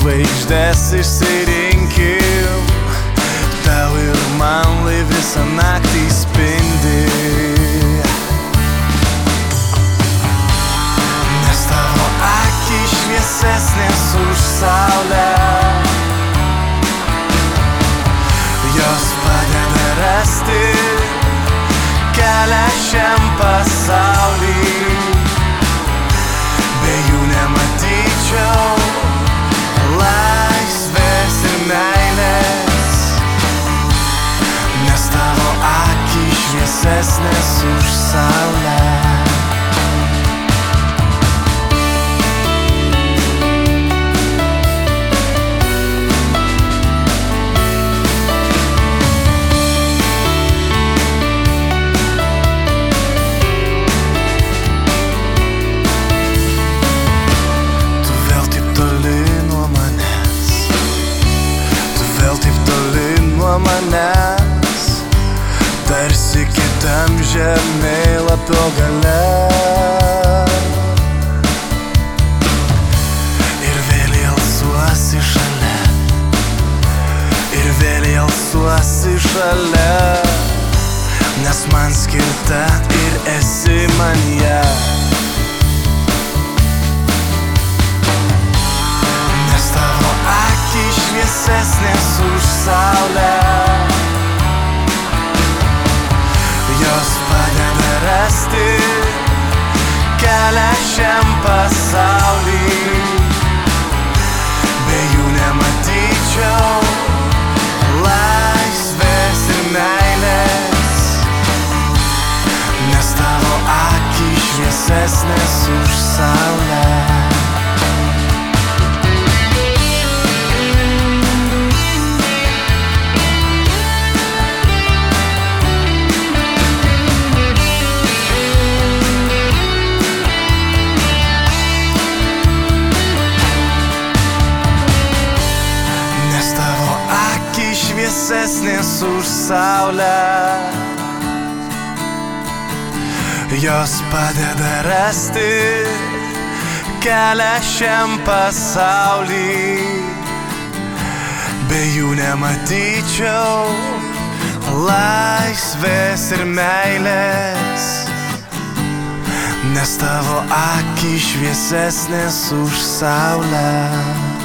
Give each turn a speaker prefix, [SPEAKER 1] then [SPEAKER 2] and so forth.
[SPEAKER 1] žvaigždės išsirinkim, tau ir man lai visą naktį spindi. Nes tavo akys šviesesnės už saulę, jos padeda rasti kelią šiam pasaulį. Be jų nematyčiau laisvės ir meilės, nes tavo akys šviesesnės už saulę. Manęs, tarsi kitam žemėlapio gale, ir vėl alsuosi šalia, ir vėl alsuosi šalia, nes man skirta ir esi man ją. Nes tavo akys šviesesnės už saulę, jos padeda rasti kelią šiam pasaulį. Be jų nematyčiau laisvės ir meilės, nes tavo akys šviesesnės už saulę. Šviesesnės už saulę, jos padeda rasti kelią šiam pasaulį. Be jų nematyčiau laisvės ir meilės, nes tavo akys šviesesnės už saulę.